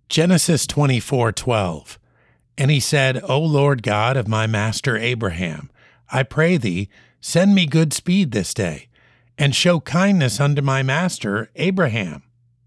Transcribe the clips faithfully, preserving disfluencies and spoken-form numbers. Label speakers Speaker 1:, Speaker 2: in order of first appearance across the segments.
Speaker 1: Genesis twenty-four twelve. And he said, O Lord God of my master Abraham, I pray thee, send me good speed this day, and show kindness unto my master Abraham.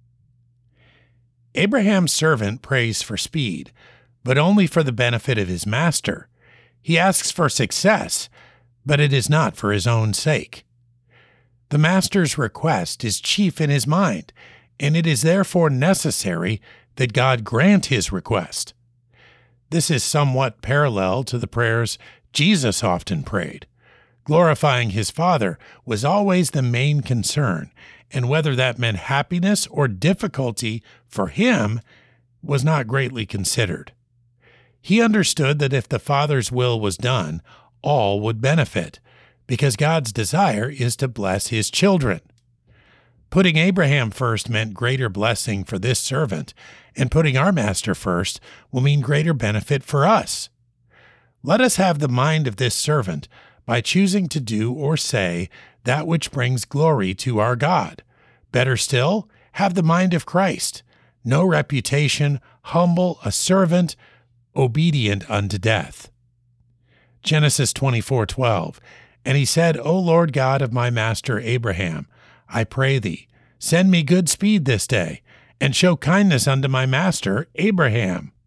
Speaker 1: Abraham's servant prays for speed, but only for the benefit of his master. He asks for success, but it is not for his own sake. The master's request is chief in his mind, and it is therefore necessary that God grant his request. This is somewhat parallel to the prayers Jesus often prayed. Glorifying his Father was always the main concern, and whether that meant happiness or difficulty for him was not greatly considered. He understood that if the Father's will was done, all would benefit, because God's desire is to bless his children. Putting Abraham first meant greater blessing for this servant, and putting our master first will mean greater benefit for us. Let us have the mind of this servant by choosing to do or say that which brings glory to our God. Better still, have the mind of Christ, no reputation, humble, a servant, obedient unto death. Genesis twenty-four twelve. And he said, O Lord God of my master Abraham, I pray thee, send me good speed this day, and show kindness unto my master Abraham.